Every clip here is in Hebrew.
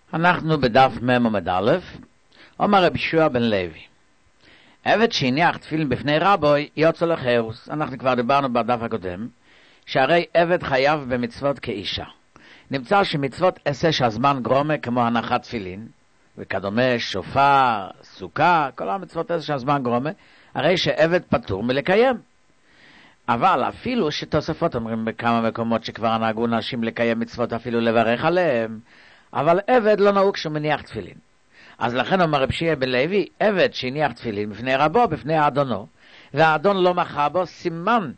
אנחנו בדף מ' עמוד א', אומר רבי יהושע בן לוי. עבד שהניח תפילין בפני רבוי יוצא לחירוס. אנחנו כבר דיברנו בדף הקודם, שהרי עבד חייב במצוות כאישה. נמצא שמצוות עשה שהזמן גרומה כמו הנחת תפילין, וכדומה שופר, סוכה, כל המצוות עשה שהזמן גרומה, הרי שעבד פטור מלקיים. אבל אפילו שתוספות אומרים בכמה מקומות שכבר נהגו נשים לקיים מצוות אפילו לברך עליהם, אבל עבד לא נהוג שהוא מניח תפילין. אז לכן אומר רבי יהושע בן לוי, עבד שהניח תפילין בפני רבו, בפני אדונו, והאדון לא מחה בו, סימן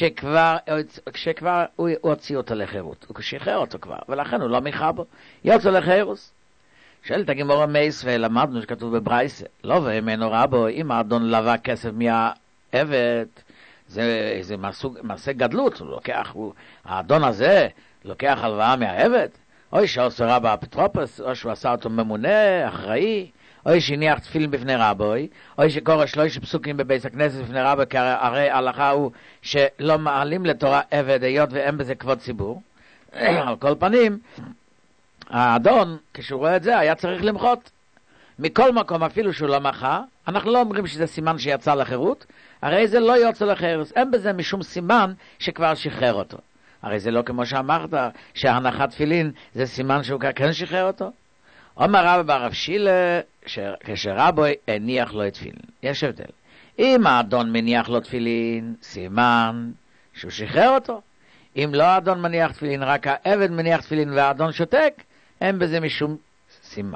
שכבר הוא הוציא אותו לחירות, הוא שחרר אותו כבר, ולכן הוא לא מחה בו, יוצא לחירוס. שואלת הגמרא מייס, ולמדנו שכתוב בברייתא, לא ואימנו רבו, אם האדון לווה כסף מהעבד, זה מעשה גדלות, האדון הזה לוקח הלוואה מהעבד, או שעושה רבא אפוטרופוס, או שהוא עשה אותו ממונה, אחראי, או שהניח תפילין בפני רבוי, או שקורא 3 פסוקים בבית הכנסת בפני רבוי, כי הרי ההלכה הוא שלא מעלים לתורה עבד, היות ואין בזה כבוד ציבור. על כל פנים, האדון, כשהוא רואה את זה, היה צריך למחות. מכל מקום, אפילו שהוא לא מחה, אנחנו לא אומרים שזה סימן שיצא לחירות, הרי זה לא יוצא לחירות, אין בזה משום סימן שכבר שחרר אותו. הרי זה לא כמו שאמרת, שהנחת תפילין זה סימן שהוא כן שחרר אותו. אומר רבא בר רב שילה, כשרבוי הניח לו את תפילין. יש הבדל. אם האדון מניח לו תפילין, סימן שהוא שחרר אותו. אם לא האדון מניח תפילין, רק העבד מניח תפילין והאדון שותק, אין בזה משום סימן.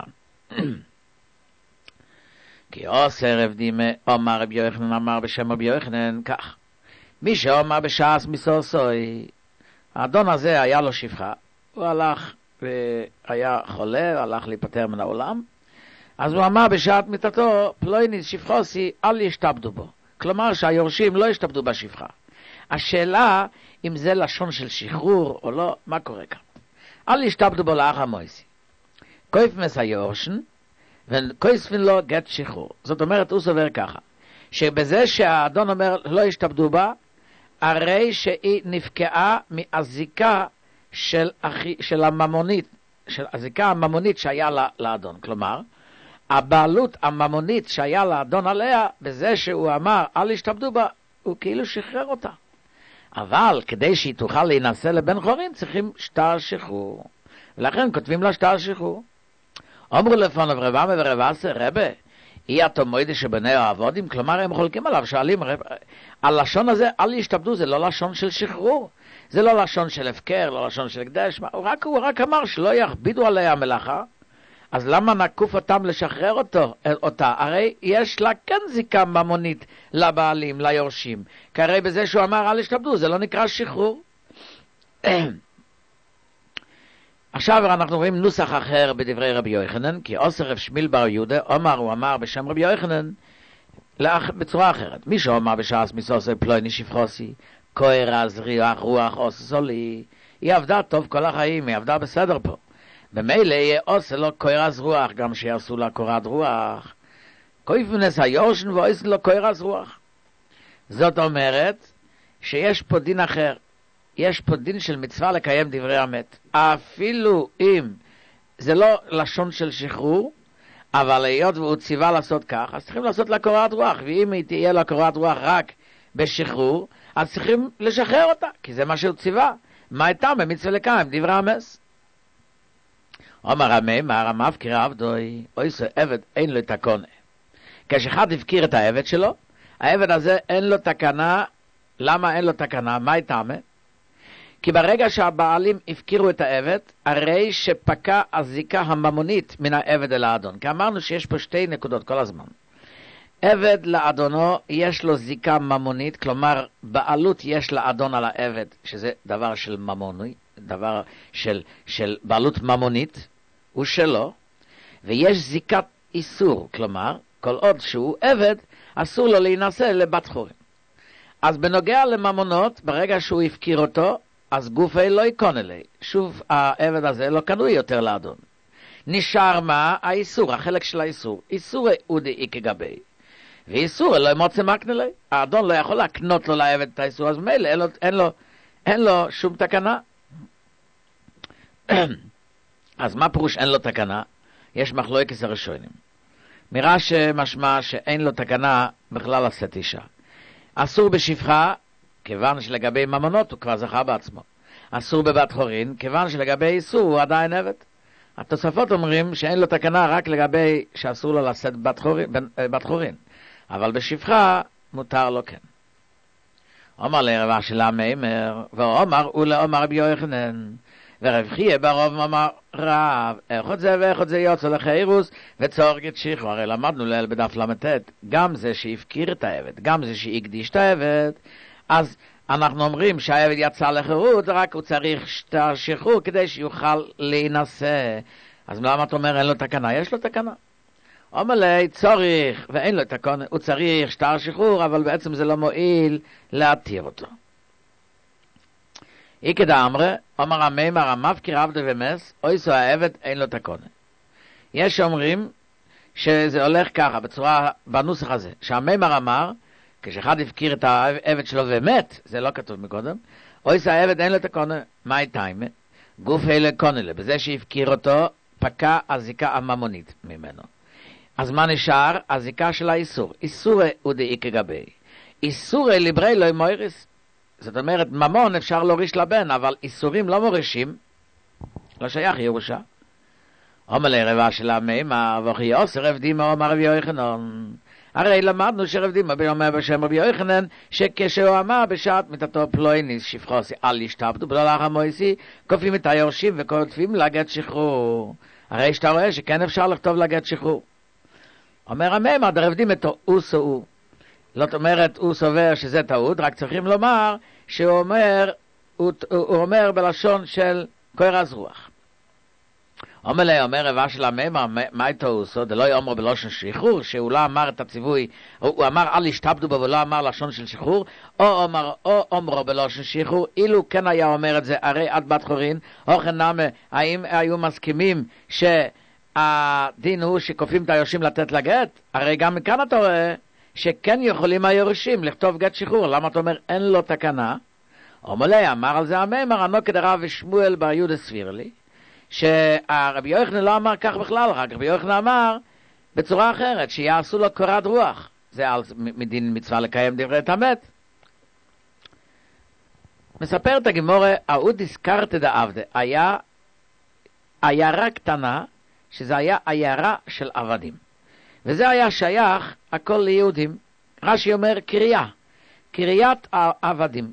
כי עושה רב דימה, אומר רבי יוחנן, אמר בשם רבי יוחנן, כך. מי שאומר בשעס מסורסוי, האדון הזה היה לו שפחה, הוא הלך והיה חולה, הוא הלך להיפטר מן העולם, אז הוא אמר בשעת מיתתו, פלויניס שפחוסי, אל ישתבדו בו. כלומר שהיורשים לא ישתבדו בשפחה. השאלה אם זה לשון של שחרור או לא, מה קורה כאן? אל ישתבדו בו לאח המויסי. קויפמס היורשן, וקויספין לו גט שחרור. זאת אומרת, הוא סובר ככה, שבזה שהאדון אומר לא ישתבדו בה, הרי שהיא נפקעה מהזיקה של הממונית, של הזיקה הממונית שהיה לאדון. כלומר, הבעלות הממונית שהיה לאדון עליה, בזה שהוא אמר, אל ישתבדו בה, הוא כאילו שחרר אותה. אבל כדי שהיא תוכל להינשא לבן חורין, צריכים שטר שחרור. ולכן כותבים לה שטר שחרור. אמרו לפניו רב עמי ורב אסי, רבה, היא התומוידה שבני העבודים, כלומר הם חולקים עליו, שואלים, הלשון הזה, אל ישתבדו, זה לא לשון של שחרור, זה לא לשון של הפקר, לא לשון של הקדש, הוא רק אמר שלא יכבידו עליה המלאכה, אז למה נקוף אותם לשחרר אותה? הרי יש לה כן זיקה ממונית לבעלים, ליורשים, כי הרי בזה שהוא אמר אל ישתבדו, זה לא נקרא שחרור. עכשיו אנחנו רואים נוסח אחר בדברי רבי יוחנן, כי עושה רב שמיל בר יהודה, הוא אמר בשם רבי יוחנן, בצורה אחרת. מי שאומר בשעס מסוסי פלויני שפחוסי, כהר אז ריח רוח עושה סולי, היא עבדה טוב כל החיים, היא עבדה בסדר פה. במילא יהיה עושה לו כהר אז רוח, גם שיעשו לה קורת רוח. כויפנס היורשן ועושה לו כהר אז רוח. זאת אומרת שיש פה דין אחר. יש פה דין של מצווה לקיים דברי המת. אפילו אם זה לא לשון של שחרור, אבל היות והוא ציווה לעשות כך, אז צריכים לעשות לה קורת רוח, ואם היא תהיה לה קורת רוח רק בשחרור, אז צריכים לשחרר אותה, כי זה מה שהוא ציווה. מה הייתה במצווה לקיים דברי המס? אומר רמי, מהרמה הפקירה עבדוי, אויסו עבד אין לו תקונה. כשאחד הפקיר את העבד שלו, העבד הזה אין לו תקנה. למה אין לו תקנה? מה הייתה? כי ברגע שהבעלים הפקירו את העבד, הרי שפקע הזיקה הממונית מן העבד אל האדון. כי אמרנו שיש פה 2 נקודות כל הזמן. עבד לאדונו יש לו זיקה ממונית, כלומר בעלות יש לאדון על העבד, שזה דבר של ממוני, דבר של בעלות ממונית, הוא שלו, ויש זיקת איסור, כלומר כל עוד שהוא עבד, אסור לו להינשא לבת חורין. אז בנוגע לממונות, ברגע שהוא הפקיר אותו, אז גופי לא יקון אלי. שוב, העבד הזה לא קנוי יותר לאדון. נשאר מה? האיסור, החלק של האיסור. איסור אודי איקי גבי. ואיסור לא מוצא מקנה לי. האדון לא יכול להקנות לו לעבד את האיסור, אז מילא אין לו שום תקנה. אז מה פירוש אין לו תקנה? יש מחלוקת הראשונים. מרש"י משמע שאין לו תקנה בכלל לשאת אישה. אסור בשפחה, כיוון שלגבי ממונות הוא כבר זכה בעצמו. אסור בבת חורין, כיוון שלגבי איסור הוא עדיין עבד. התוספות אומרים שאין לו תקנה רק לגבי שאסור לו לשאת בת חורין, אבל בשפחה מותר לו כן. אומר לרבה שלה מימר, ואומר ולאומר רבי יוחנן, ורב חייא ברוב אמר רב, איכות זה ואיכות זה יוצא לחירוס, וצורך את שכרו, הרי למדנו ליל בדף למתת, גם זה שהפקיר את העבד, גם זה שהקדיש את העבד, אז אנחנו אומרים שהעבד יצא לחירות, רק הוא צריך שטר שחרור כדי שיוכל להינשא. אז למה אתה אומר אין לו תקנה? יש לו תקנה. אומר לי, צורך, ואין לו תקנה, הוא צריך שטר שחרור, אבל בעצם זה לא מועיל להתיר אותו. איקא דאמרי, אומר המימר המפקיר עבדו ומס, אויסו העבד אין לו תקנה. יש אומרים שזה הולך ככה, בנוסח הזה, שהמימר אמר, כשאחד הפקיר את העבד שלו ומת, זה לא כתוב מקודם, אויסו העבד אין לו תקנה, מה איתיימה? גוף אלה קונלה, בזה שהפקיר אותו, פקע הזיקה הממונית ממנו. אז מה נשאר? הזיקה של האיסור. איסור הוא דאי כגבי. איסור ליברי לא מויריס. זאת אומרת, ממון אפשר להוריש לבן, אבל איסורים לא מורישים, לא שייך ירושה. אומר לרבה של המימר, וכי יוסר רב דימה אומר רבי יוחנן. הרי למדנו שרב דימה אומר בשם רבי יוחנן, שכשהוא אמר בשעת מיתתו פלויניס שפחוסי אל ישתעבדו בלא לאחר מויסי, כופים את היורשים וכותבים לגט שחרור. הרי שאתה רואה שכן אפשר לכתוב לגט שחרור. אומר המימר, דרב דימה תאוסו הוא. זאת אומרת, הוא סובר שזה טעות, רק צריכים לומר שהוא אומר בלשון של קורס רוח. אומר לי, אומר רבה של המימר, מה איתו הוא סוד? לא יאמר בלשון שחרור, שהוא לא אמר את הציווי, הוא אמר אל ישתעבדו בו ולא אמר לשון של שחרור, או אומרו בלשון שחרור, אילו כן היה אומר את זה, הרי עד בת חורין, אוכן נמה, האם היו מסכימים שהדין הוא שכופים את היורשים לתת לגט? הרי גם מכאן אתה רואה שכן יכולים היורשים לכתוב גט שחרור, למה אתה אומר אין לו תקנה? אומר לי, אמר על זה המימר, ענו כדרב ושמואל בר יהודה סבירלי, שהרבי יוחנן לא אמר כך בכלל, רק רבי יוחנן אמר בצורה אחרת, שיעשו לו קורת רוח. זה על מדין מצווה לקיים דברי המת. מספר את הגמורה, אהוד הזכרת דעבדה, היה עיירה קטנה, שזה היה עיירה של עבדים. וזה היה שייך הכל ליהודים. רש"י אומר קריית עבדים.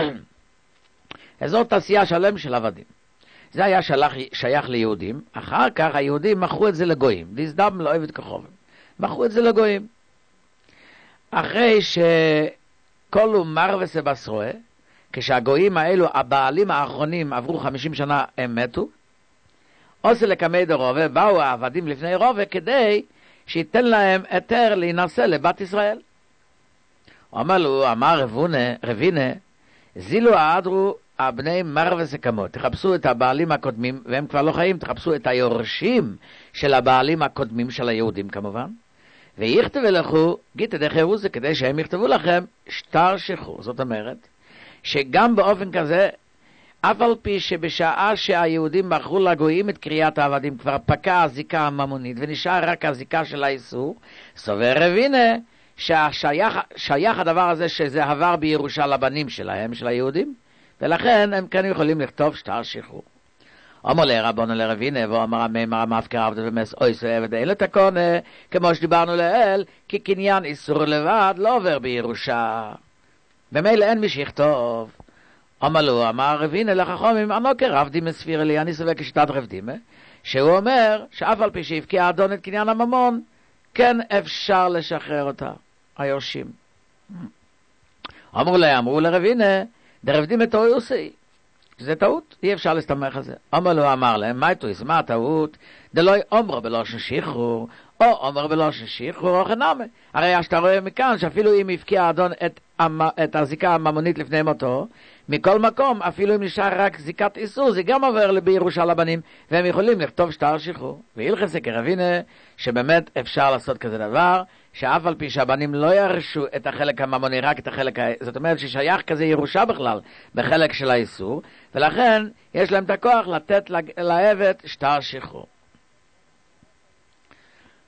אזור תעשייה שלם של עבדים. זה היה שייך ליהודים, אחר כך היהודים מכרו את זה לגויים, דיסדם לא עבד כחובים, מכרו את זה לגויים. אחרי שכל אומר וסבסרוה, כשהגויים האלו, הבעלים האחרונים עברו 50 שנה, הם מתו, עושה לקמי דרובה, באו העבדים לפני רובה, כדי שייתן להם היתר להינשא לבת ישראל. הוא אמר לו, אמר רבינה, זילו העדרו, הבני מר וסכמות, תחפשו את הבעלים הקודמים, והם כבר לא חיים, תחפשו את היורשים של הבעלים הקודמים של היהודים כמובן, ויכתבו לכו גיטה דחירו זה, כדי שהם יכתבו לכם שטר שחרור. זאת אומרת, שגם באופן כזה, אף על פי שבשעה שהיהודים מכרו לגויים את קריאת העבדים, כבר פקע הזיקה הממונית, ונשאר רק הזיקה של האיסור, סובר רבינה, ששייך הדבר הזה שזה עבר בירושה לבנים שלהם, של היהודים, ולכן הם כן יכולים לכתוב שטר שחרור. אומר לרבנו לרבינה, ואומר המימר המפקיר עבדו ומס אויסו עבד אין לו תקנה, כמו שדיברנו לאל, כי קניין איסור לבד לא עובר בירושה. במילא אין מי שיכתוב. אומר לו, אמר רבינה לחכמים, אנוקר רב דימה סבירלי, אני סובר כשיטת רב דימה, שהוא אומר שאף על פי שהפקיע האדון את קניין הממון, כן אפשר לשחרר אותה, היורשים. אמרו לרבינה, דרב דימה טעוסי, זה טעות, אי אפשר להסתמך על זה. אמר להם, מה טעוס, מה הטעות? דלוי אומרו בלושן שחרור, או אומר בלושן שחרור, או חנמה. הרי שאתה רואה מכאן, שאפילו אם הפקיע האדון את הזיקה הממונית לפני מותו, מכל מקום, אפילו אם נשאר רק זיקת איסור, זה גם עובר בירושה לבנים, והם יכולים לכתוב שטר שחרור. והילכס כרבינה, שבאמת אפשר לעשות כזה דבר, שאף על פי שהבנים לא ירשו את החלק הממוני, רק את החלק, זאת אומרת ששייך כזה ירושה בכלל, בחלק של האיסור, ולכן יש להם את הכוח לתת לעבד שטר שחרור.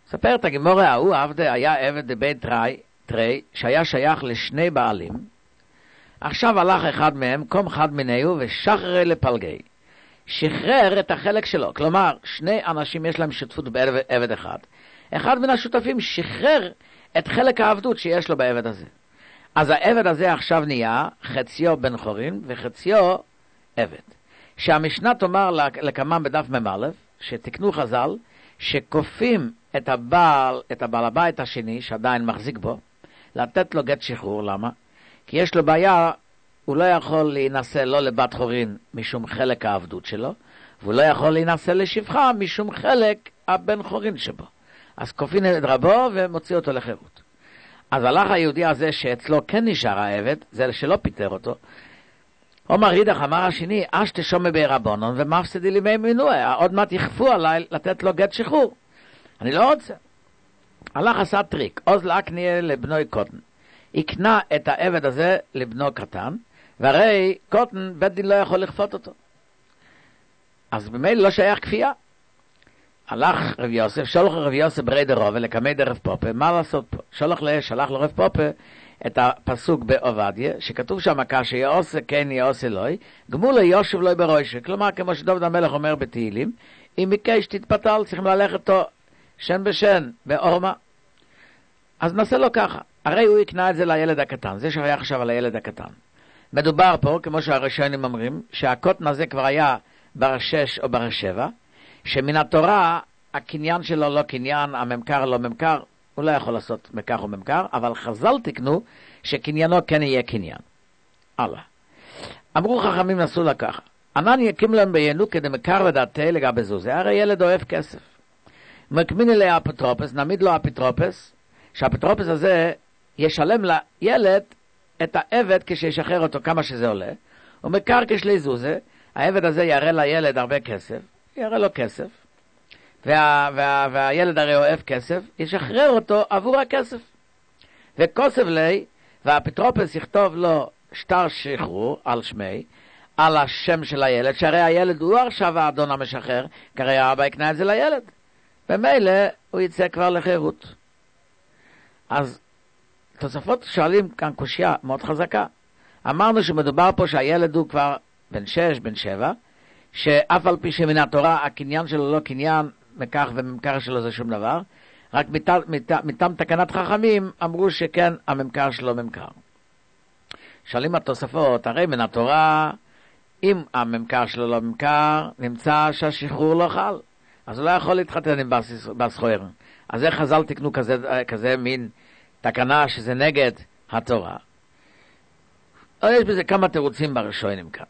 ספרת הגמורה, ההוא עבדה היה עבד בבית תרי, שהיה שייך לשני בעלים. עכשיו הלך אחד מהם, קום חד מינהו ושחרר לפלגי. שחרר את החלק שלו. כלומר, שני אנשים יש להם שותפות בעבד אחד. אחד מן השותפים שחרר את חלק העבדות שיש לו בעבד הזה. אז העבד הזה עכשיו נהיה חציו בן חורין וחציו עבד. שהמשנה תאמר לקמם בדף ממלף, שתקנו חז"ל, שכופים את הבעל הבית השני, שעדיין מחזיק בו, לתת לו גט שחרור. למה? כי יש לו בעיה, הוא לא יכול להינשא לא לבת חורין משום חלק העבדות שלו, והוא לא יכול להינשא לשפחה משום חלק הבן חורין שבו. אז כופין את רבו ומוציא אותו לחירות. אז הלך היהודי הזה שאצלו כן נשאר העבד, זה שלא פיטר אותו, אומר רידך, אמר השני, תשומע ברבונון ומפסידי לי מי מינוע, עוד מעט יכפו עליי לתת לו גט שחרור. אני לא רוצה. הלך עשה טריק, עוז להקניה לבנוי קוטן. יקנה את העבד הזה לבנו קטן, והרי קוטן בית דין לא יכול לכפות אותו. אז במילא לא שייך כפייה. הלך רב יוסף, שולח רב יוסף ברי דרוב לקמי דרב פופה, מה לעשות פה? שלח לרב פופה את הפסוק בעובדיה, שכתוב שם כאשר יעושה כן יעושה לוי, גמול יושב לוי בראשה. כלומר, כמו שדוד המלך אומר בתהילים, אם ביקש תתפתל, צריכים ללכת אותו שן בשן, בעורמה. אז נעשה לו ככה. הרי הוא יקנה את זה לילד הקטן, זה שהיה עכשיו על הילד הקטן. מדובר פה, כמו שהראשונים אומרים, שהקוטן הזה כבר היה בר 6 או בר 7, שמן התורה הקניין שלו לא קניין, הממכר לא ממכר, הוא לא יכול לעשות מכך או ממכר, אבל חז"ל תקנו שקניינו כן יהיה קניין. הלאה. אמרו חכמים נסו לקחה. ענן יקים להם ביינו כדי מכר לדעתי לגבי זוזה, הרי ילד אוהב כסף. מקמין אליה אפוטרופוס, נעמיד לו אפוטרופוס, שהאפוטרופוס הזה ישלם לילד את העבד כשישחרר אותו כמה שזה עולה, ומכר כשלי זוזה, העבד הזה יראה לילד הרבה כסף, יראה לו כסף, והילד הרי אוהב כסף, ישחרר אותו עבור הכסף. וכוסף לי, והאפוטרופוס יכתוב לו שטר שחרור על שמי, על השם של הילד, שהרי הילד הוא עכשיו האדון המשחרר, כי הרי האבא יקנה את זה לילד. במילא הוא יצא כבר לחירות. אז תוספות שואלים כאן קושיה מאוד חזקה. אמרנו שמדובר פה שהילד הוא כבר בן 6, בן 7, שאף על פי שמן התורה הקניין שלו לא קניין, מכך וממכר שלו זה שום דבר, רק מטעם תקנת חכמים אמרו שכן הממכר שלו ממכר. שואלים התוספות, הרי מן התורה, אם הממכר שלו לא ממכר, נמצא שהשחרור לא חל, אז הוא לא יכול להתחתן עם בס חויר. אז איך חז"ל תקנו כזה מין תקנה שזה נגד התורה? יש בזה כמה תירוצים בראשונים כאן.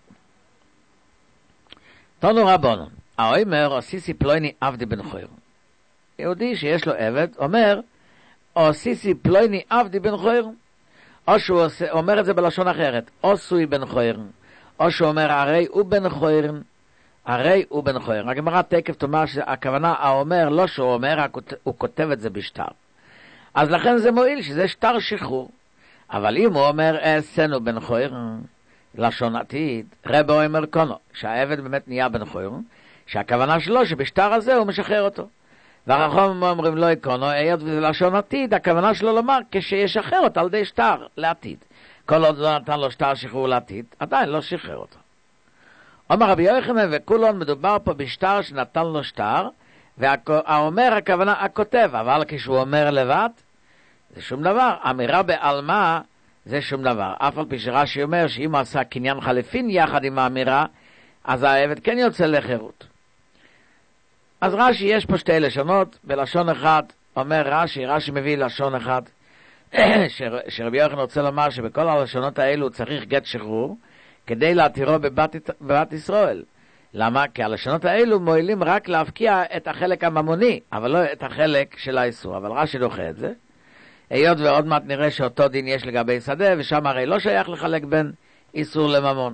תנו רבונון, האומר עוסיסי פלויני עבדי בן חויר. יהודי שיש לו עבד אומר עוסיסי פלויני עבדי בן חויר, או שהוא אומר את זה בלשון אחרת, עושוי בן חויר, או שהוא אומר הרי הוא בן חויר, הרי הוא בן חויר. הגמרא תקף תאמר שהכוונה האומר לא שהוא אומר, הוא כותב את זה בשטר. אז לכן זה מועיל שזה שטר שחרור. אבל אם הוא אומר אסנו בן חויר, לשון עתיד, רבו אומר קונו, שהעבד באמת נהיה בן חויר, שהכוונה שלו שבשטר הזה הוא משחרר אותו. והחכמים אומרים לא קונו, היות וזה לשון עתיד, הכוונה שלו לומר כשישחרר אותו על די שטר לעתיד. כל עוד לא נתן לו שטר שחרור לעתיד, עדיין לא שחרר אותו. אומר רבי יוחנן וכולון מדובר פה בשטר שנתן לו שטר, והאומר הכוונה הכותב, אבל כשהוא אומר לבד, זה שום דבר. אמירה בעלמה זה שום דבר. אף על פי שרש"י אומר שאם הוא עשה קניין חליפין יחד עם האמירה, אז העבד כן יוצא לחירות. אז רש"י יש פה שתי לשונות, בלשון אחד אומר רש"י מביא לשון אחד, שרבי יוחנן רוצה לומר שבכל הלשונות האלו צריך גט שחרור, כדי להתירו בבת ישראל. למה? כי הלשונות האלו מועילים רק להפקיע את החלק הממוני, אבל לא את החלק של האיסור. אבל רש"י דוחה את זה. היות ועוד מעט נראה שאותו דין יש לגבי שדה, ושם הרי לא שייך לחלק בין איסור לממון.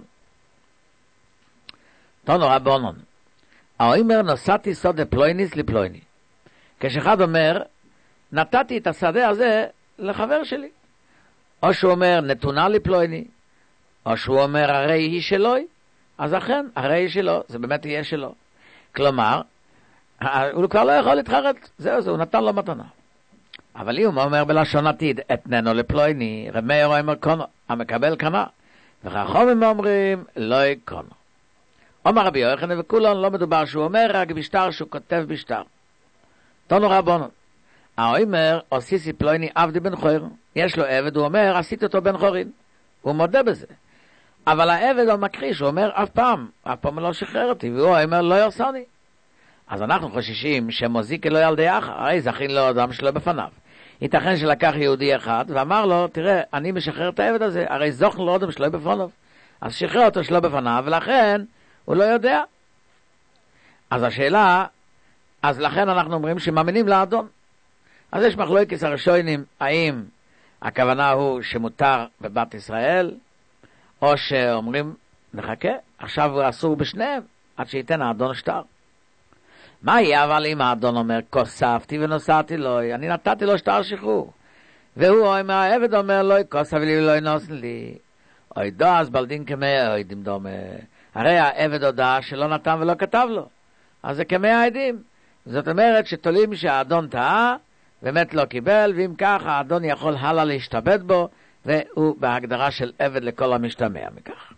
תנו רבונון, האומר נשאתי שדה פלויניס לפלויני. כשאחד אומר, נתתי את השדה הזה לחבר שלי. או שהוא אומר, נתונה לפלויני. או שהוא אומר, הרי היא שלוי. אז אכן, הרי היא שלו, זה באמת יהיה שלו. כלומר, הוא כבר לא יכול להתחרט, זהו, הוא נתן לו מתנה. אבל אם הוא אומר בלשון עתיד, אתננו לפלויני, רב מאיר אומר קונו, המקבל קנה, וחכמים אומרים, לא קונו. אומר רבי יוחנן וכולון, לא מדובר שהוא אומר, רק בשטר שהוא כותב בשטר. תנו רבונו. האומר, עשיתי פלויני עבדי בן חור, יש לו עבד, הוא אומר, עשיתי אותו בן חורין. הוא מודה בזה. אבל העבד הוא מכחיש, הוא אומר, אף פעם לא שחרר אותי, והוא אומר, לא ירסני. אז אנחנו חוששים שמוזיקי לא ילדי אחר, הרי זכין לו אדם שלו בפניו. ייתכן שלקח יהודי אחד ואמר לו, תראה, אני משחרר את העבד הזה, הרי זוכן לו אדם שלו בפניו. אז שחרר אותו שלו בפניו, ולכן הוא לא יודע. אז השאלה, אז לכן אנחנו אומרים שמאמינים לאדון. אז יש מחלוקת הראשונים, האם הכוונה הוא שמותר בבת ישראל, או שאומרים, נחכה, עכשיו הוא אסור בשניהם, עד שייתן האדון שטר. מה יהיה אבל אם האדון אומר, כוספתי ונוסעתי לו, אני נתתי לו שטר שחרור. והוא אומר, העבד אומר, לא כוסף לי ולא נוסן לי. אוי דו, אז בלדין כמאה עדים דומה. הרי העבד הודע שלא נתן ולא כתב לו. אז זה כמאה עדים. זאת אומרת שתולים שהאדון טעה, באמת לא קיבל, ואם כך האדון יכול הלאה להשתבד בו, והוא בהגדרה של עבד לכל המשתמע מכך.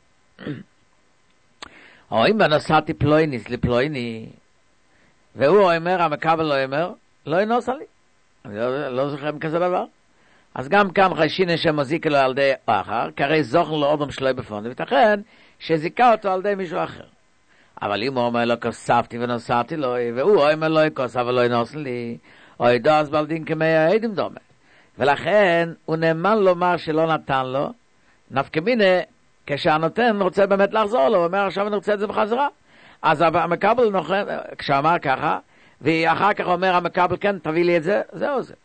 או אם נסעתי פלויניס לפלויני, והוא אומר, המקבל לא אומר, לא ינוס עלי. אני לא זוכר כזה דבר. אז גם כאן חיישין שמוזיק לו על ידי אחר, כרי זוכן לו אודם שלו בפון, ותכן שזיקה אותו על ידי מישהו אחר. אבל אם הוא אומר לו, כוספתי ונוסעתי לו, והוא אומר לו, כוסף ולא ינוס לי, או ידו אז בלדין כמאה עדים דומה. ולכן הוא נאמן לומר שלא נתן לו, נפקא מינה, כשהנותן רוצה באמת לחזור לו, הוא אומר, עכשיו אני רוצה את זה בחזרה. אז המקבל נוחן, כשאמר ככה, ואחר כך אומר המקבל, כן, תביא לי את זה, זהו זה.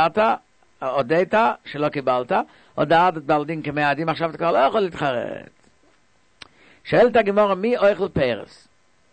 הודית שלא קיבלת, הודעת בלדין כמאה עדים, עכשיו אתה כבר לא יכול להתחרט. שואלת הגמרא, מי אוכל פרס?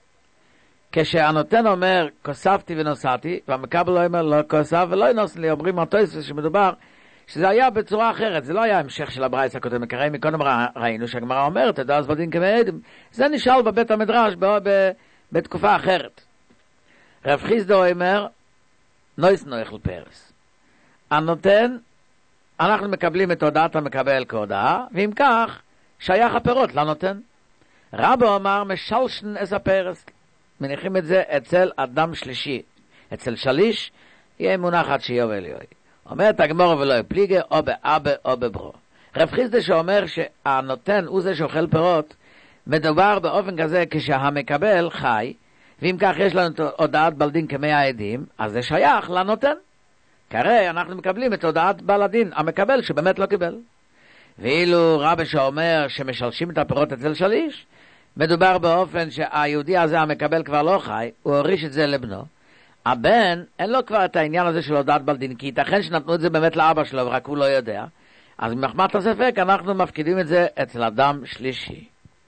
כשהנותן אומר, כוספתי ונוסעתי, והמקבל לא אומר, לא כוסף ולא ינוס לי, אומרים התוספות שמדובר, שזה היה בצורה אחרת, זה לא היה המשך של הברייתא הקודמת, כי מקודם ראינו שהגמרא אומרת, תדע אז בלדין כמאה עדים, זה נשאל בבית המדרש בתקופה אחרת. רב חיסדא אומר, נויס נאכל פרס. הנותן, אנחנו מקבלים את הודעת המקבל כהודעה, ואם כך, שייך הפירות לנותן. רבו אמר, משלשן את הפרס. מניחים את זה אצל אדם שלישי. אצל שליש, יהיה מונחת שיובל יוי. אומרת הגמרא ולא יפליגה, או באבא או בברו. רב חיסדא שאומר שהנותן הוא זה שאוכל פירות, מדובר באופן כזה כשהמקבל חי, ואם כך יש לנו הודעת בלדין כמאה עדים, אז זה שייך לנותן. כרי אנחנו מקבלים את הודעת בעל הדין, המקבל שבאמת לא קיבל. ואילו רבי שאומר שמשלשים את הפירות אצל שליש, מדובר באופן שהיהודי הזה המקבל כבר לא חי, הוא הוריש את זה לבנו. הבן, אין לו כבר את העניין הזה של הודעת בעל דין, כי ייתכן שנתנו את זה באמת לאבא שלו, ורק הוא לא יודע. אז ממחמת הספק אנחנו מפקידים את זה אצל אדם שלישי.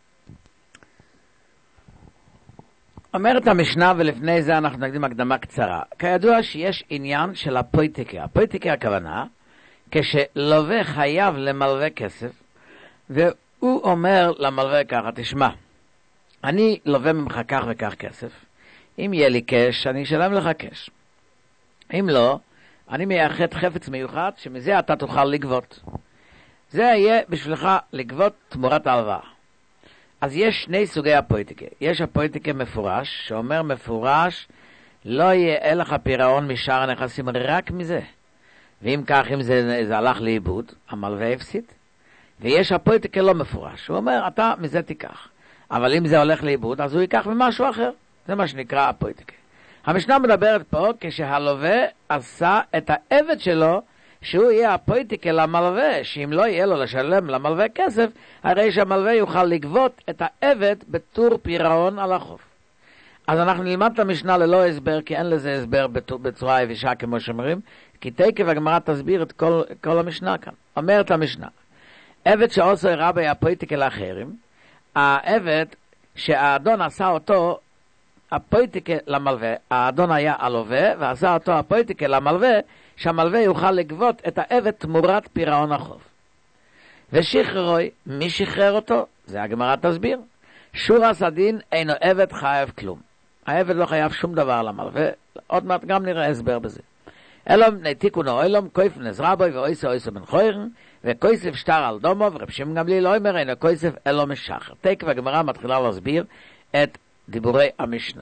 אומרת המשנה, ולפני זה אנחנו נקדים הקדמה קצרה. כידוע שיש עניין של הפויטיקה. הפויטיקה הכוונה, כשלווה חייב למלווה כסף, והוא אומר למלווה ככה, תשמע, אני לווה ממך כך וכך כסף. אם יהיה לי קש, אני אשלם לך קש. אם לא, אני מייחד חפץ מיוחד, שמזה אתה תוכל לגבות. זה יהיה בשבילך לגבות תמורת ההלוואה. אז יש שני סוגי הפויטיקה. יש הפויטיקה מפורש, שאומר מפורש, לא יהיה לך פירעון משאר הנכסים רק מזה. ואם כך, אם זה הלך לאיבוד, המלווה הפסיד. ויש הפויטיקה לא מפורש, הוא אומר, אתה מזה תיקח. אבל אם זה הולך לאיבוד, אז הוא ייקח ממשהו אחר. זה מה שנקרא הפויטיקה. המשנה מדברת פה כשהלווה עשה את העבד שלו, שהוא יהיה הפויטיקה למלווה, שאם לא יהיה לו לשלם למלווה כסף, הרי שהמלווה יוכל לגבות את העבד בתור פירעון על החוב. אז אנחנו נלמד את המשנה ללא הסבר, כי אין לזה הסבר בצורה יבשה כמו שאומרים, כי תקף הגמרא תסביר את כל המשנה כאן. אומרת המשנה, עבד שעושה רבי הפויטיקה לאחרים, העבד שהאדון עשה אותו הפויטיקה למלווה, האדון היה הלווה ועשה אותו הפויטיקה למלווה, שהמלווה יוכל לגבות את העבד תמורת פירעון החוב. ושחררוי, מי שחרר אותו? זה הגמרא תסביר. שורס הדין אינו עבד חייב כלום. העבד לא חייב שום דבר למלווה, עוד מעט גם נראה הסבר בזה. אלום תיקון האילום, כויף נזרבוי ואויסו אויסו בן חוירן, וכויסף שטר על דומו, ורב שמעון גמליאל אומר, אין הכויסף אלו משחר. תקף הגמרא מתחילה להסביר את דיבורי המשנה.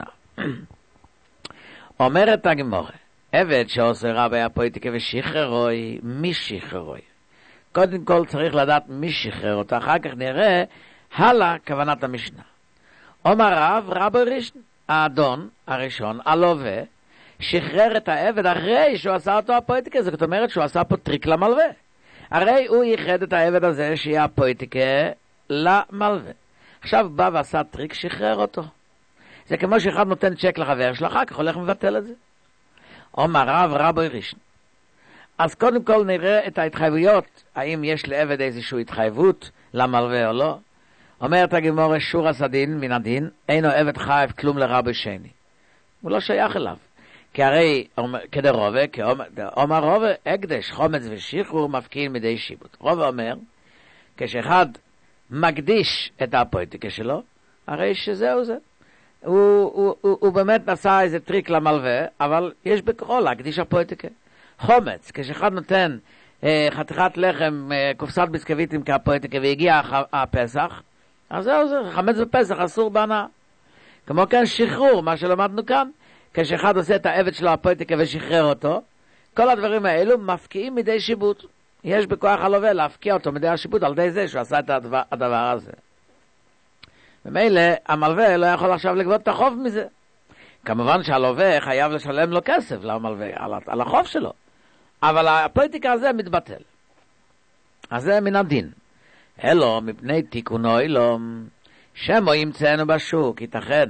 אומרת הגמרא, עבד שעושה רבי הפויטיקה ושחררוי, מי שחררוי? קודם כל צריך לדעת מי שחרר אותו, אחר כך נראה הלאה כוונת המשנה. אומר רבי ראשון, האדון הראשון, הלווה, שחרר את העבד אחרי שהוא עשה אותו הפויטיקה, זאת אומרת שהוא עשה פה טריק למלווה. הרי הוא ייחד את העבד הזה שיהיה הפויטיקה למלווה. עכשיו בא ועשה טריק, שחרר אותו. זה כמו שאחד נותן צ'ק לחבר שלו, אחר כך הולך מבטל את זה. אומר רבי ראשון. אז קודם כל נראה את ההתחייבויות, האם יש לעבד איזושהי התחייבות למלווה או לא. אומרת הגמרא שור הסדין מן הדין, אינו עבד חייב כלום לרבי שני. הוא לא שייך אליו. כי הרי כדרובה, אומר רובה, הקדש, חומץ ושחרור מפקיעים מדי שיבוט. רובה אומר, כשאחד מקדיש את הפויטיקה שלו, הרי שזהו זה. הוא באמת נעשה איזה טריק למלווה, אבל יש בכוחו להקדיש הפויטיקה. חומץ, כשאחד נותן חתיכת לחם, קופסת ביסקוויטים כפויטיקה, והגיע הפסח, אז זהו זה, חמץ בפסח אסור בהנאה. כמו כן שחרור, מה שלמדנו כאן, כשאחד עושה את העבד שלו הפויטיקה ושחרר אותו, כל הדברים האלו מפקיעים מדי שיבוט. יש בכוח הלווה להפקיע אותו מדי השיבוט על ידי זה שהוא עשה את הדבר הזה. ומילא המלווה לא יכול עכשיו לגבות את החוב מזה. כמובן שהלווה חייב לשלם לו כסף למלווה על החוב שלו, אבל הפויטיקה הזה מתבטל. אז זה מן הדין. אלו מפני תיקונו אילום, שמו ימצאנו בשוק, ייתכן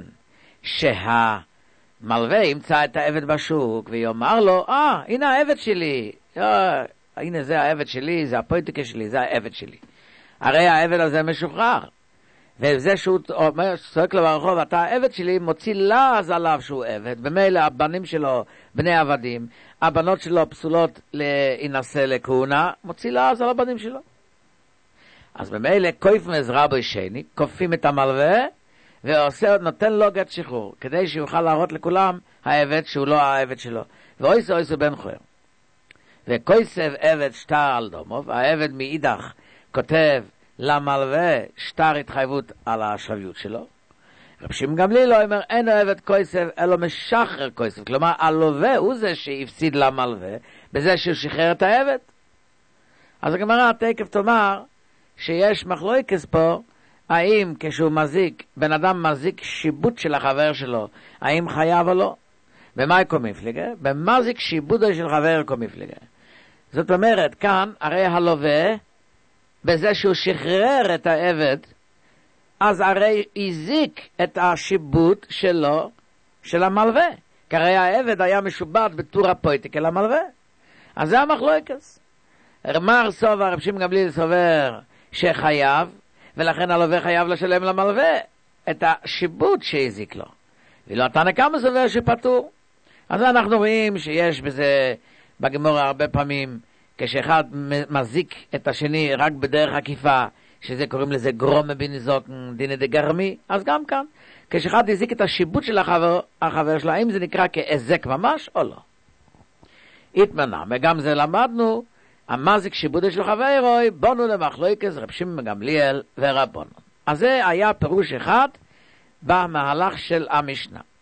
שהמלווה ימצא את העבד בשוק ויאמר לו, הנה העבד שלי, הנה זה העבד שלי, זה הפויטיקה שלי, זה העבד שלי. הרי העבד הזה משוחרר. וזה שהוא אומר, צועק לו ברחוב, אתה העבד שלי, מוציא לעז עליו שהוא עבד. במילא הבנים שלו, בני עבדים, הבנות שלו פסולות להינשא לכהונה, מוציא לעז על הבנים שלו. אז במילא כויף מזרבוי שני, כופים את המלווה, ונותן לו גט שחרור, כדי שיוכל להראות לכולם העבד שהוא לא העבד שלו. ואויסו בן חויר. וכויסב עבד שטר על דומוב, העבד מאידך כותב למלווה שטר התחייבות על השביות שלו. רב שמעון גמליאל אומר, אין עבד כויסב, אלא משחרר כויסב. כלומר, הלווה הוא זה שהפסיד למלווה, בזה שהוא שחרר את העבד. אז הגמרא תקף תאמר, שיש מחלוקת פה, האם כשהוא מזיק, בן אדם מזיק שיבוט של החבר שלו, האם חייב או לא? במה קומיפליגה? במזיק שיבוטו של חבר קומיפליגה. זאת אומרת, כאן, הרי הלווה, בזה שהוא שחרר את העבד, אז הרי הזיק את השיבוט שלו, של המלווה. כי הרי העבד היה משובט בתור הפויטיקה למלווה. אז זה המחלוקת. מר סובר, רב שמעון גמליאל סובר שחייב, ולכן הלווה חייב לשלם למלווה את השיבוט שהזיק לו. ולא תנא קמא סובר שפטור. אז אנחנו רואים שיש בזה בגמרא הרבה פעמים, כשאחד מזיק את השני רק בדרך עקיפה, שזה קוראים לזה גרומה בניזוקן דינא דגרמי, אז גם כאן, כשאחד הזיק את השיבוט של החבר שלו, האם זה נקרא כהזק ממש או לא? התמנה, וגם זה למדנו, המזיק שיבוטו של חברוי, בונו למחלוקת רב שמעון גמליאל ורבונן. אז זה היה פירוש אחד במהלך של המשנה.